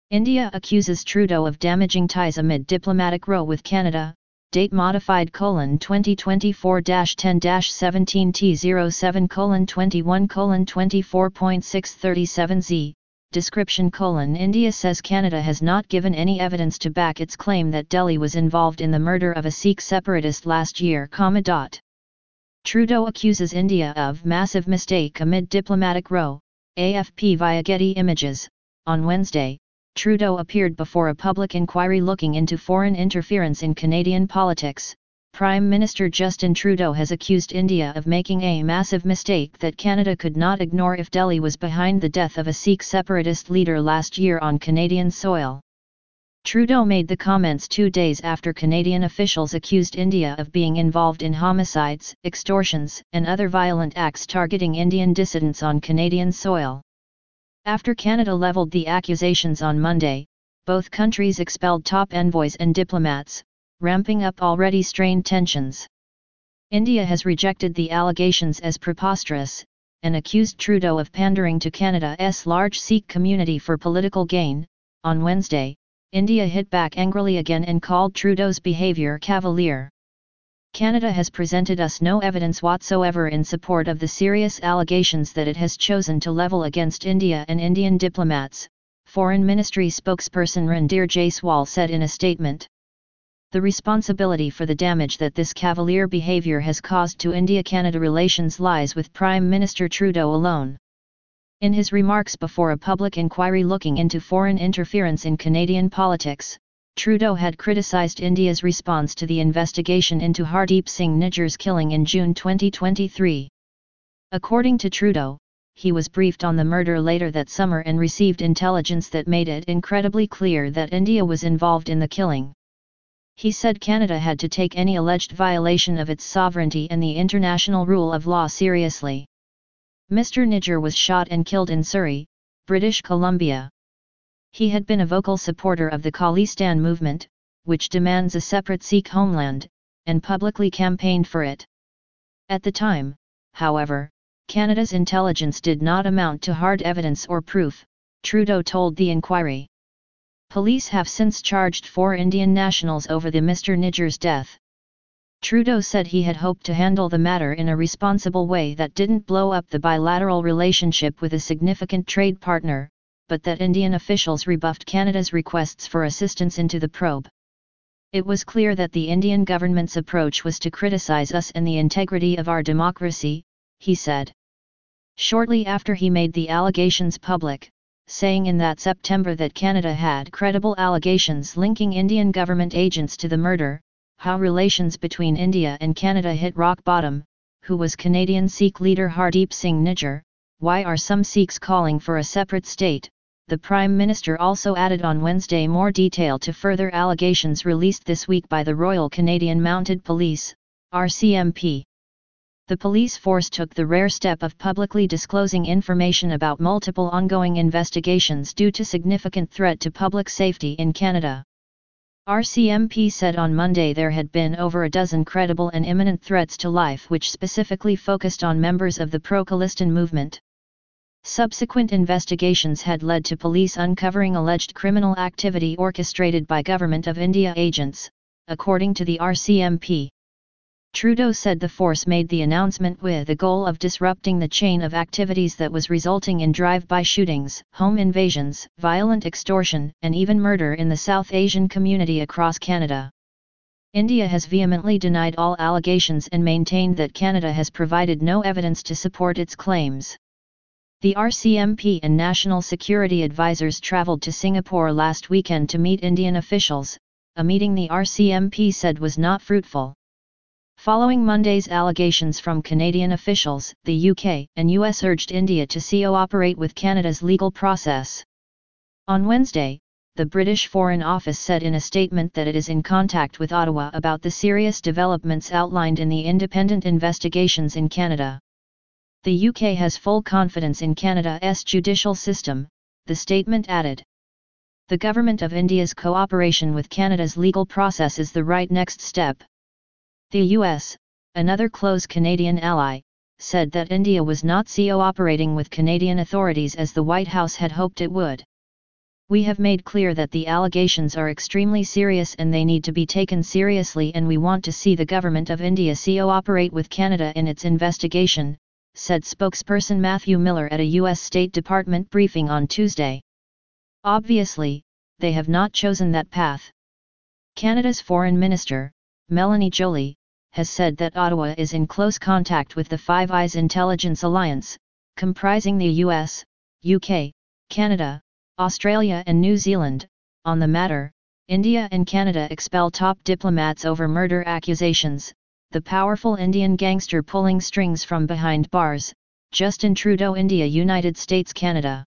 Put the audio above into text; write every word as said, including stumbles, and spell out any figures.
India accuses Trudeau of damaging ties amid diplomatic row with Canada, date modified colon twenty twenty-four dash ten dash seventeen T zero seven colon twenty-one colon twenty-four point six thirty-seven Z, description colon India says Canada has not given any evidence to back its claim that Delhi was involved in the murder of a Sikh separatist last year, comma dot. Trudeau accuses India of massive mistake amid diplomatic row, A F P via Getty Images. On Wednesday, Trudeau appeared before a public inquiry looking into foreign interference in Canadian politics. Prime Minister Justin Trudeau has accused India of making a massive mistake that Canada could not ignore if Delhi was behind the death of a Sikh separatist leader last year on Canadian soil. Trudeau made the comments two days after Canadian officials accused India of being involved in homicides, extortions, and other violent acts targeting Indian dissidents on Canadian soil. After Canada leveled the accusations on Monday, both countries expelled top envoys and diplomats, ramping up already strained tensions. India has rejected the allegations as preposterous, and accused Trudeau of pandering to Canada's large Sikh community for political gain. On Wednesday, India hit back angrily again and called Trudeau's behaviour cavalier. Canada has presented us no evidence whatsoever in support of the serious allegations that it has chosen to level against India and Indian diplomats, Foreign Ministry spokesperson Randhir Jaiswal said in a statement. The responsibility for the damage that this cavalier behaviour has caused to India-Canada relations lies with Prime Minister Trudeau alone. In his remarks before a public inquiry looking into foreign interference in Canadian politics, Trudeau had criticised India's response to the investigation into Hardeep Singh Nijjar's killing in June twenty twenty-three. According to Trudeau, he was briefed on the murder later that summer and received intelligence that made it incredibly clear that India was involved in the killing. He said Canada had to take any alleged violation of its sovereignty and the international rule of law seriously. Mister Nijjar was shot and killed in Surrey, British Columbia. He had been a vocal supporter of the Khalistan movement, which demands a separate Sikh homeland, and publicly campaigned for it. At the time, however, Canada's intelligence did not amount to hard evidence or proof, Trudeau told the inquiry. Police have since charged four Indian nationals over the Mister Nijjar's death. Trudeau said he had hoped to handle the matter in a responsible way that didn't blow up the bilateral relationship with a significant trade partner, but that Indian officials rebuffed Canada's requests for assistance into the probe. It was clear that the Indian government's approach was to criticize us and the integrity of our democracy, he said. Shortly after he made the allegations public, saying in that September that Canada had credible allegations linking Indian government agents to the murder, how relations between India and Canada hit rock bottom, who was Canadian Sikh leader Hardeep Singh Nijjar, why are some Sikhs calling for a separate state? The Prime Minister also added on Wednesday more detail to further allegations released this week by the Royal Canadian Mounted Police, R C M P. The police force took the rare step of publicly disclosing information about multiple ongoing investigations due to significant threat to public safety in Canada. R C M P said on Monday there had been over a dozen credible and imminent threats to life which specifically focused on members of the pro-Khalistan movement. Subsequent investigations had led to police uncovering alleged criminal activity orchestrated by Government of India agents, according to the R C M P. Trudeau said the force made the announcement with the goal of disrupting the chain of activities that was resulting in drive-by shootings, home invasions, violent extortion, and even murder in the South Asian community across Canada. India has vehemently denied all allegations and maintained that Canada has provided no evidence to support its claims. The R C M P and national security advisors travelled to Singapore last weekend to meet Indian officials, a meeting the R C M P said was not fruitful. Following Monday's allegations from Canadian officials, the U K and U S urged India to cooperate with Canada's legal process. On Wednesday, the British Foreign Office said in a statement that it is in contact with Ottawa about the serious developments outlined in the independent investigations in Canada. The U K has full confidence in Canada's judicial system, the statement added. The Government of India's cooperation with Canada's legal process is the right next step. The U S, another close Canadian ally, said that India was not cooperating with Canadian authorities as the White House had hoped it would. We have made clear that the allegations are extremely serious and they need to be taken seriously, and we want to see the Government of India cooperate with Canada in its investigation, said spokesperson Matthew Miller at a U S State Department briefing on Tuesday. Obviously, they have not chosen that path. Canada's Foreign Minister, Melanie Joly, has said that Ottawa is in close contact with the Five Eyes Intelligence Alliance, comprising the U S, U K, Canada, Australia and New Zealand. On the matter, India and Canada expel top diplomats over murder accusations, the powerful Indian gangster pulling strings from behind bars, Justin Trudeau. India, United States, Canada.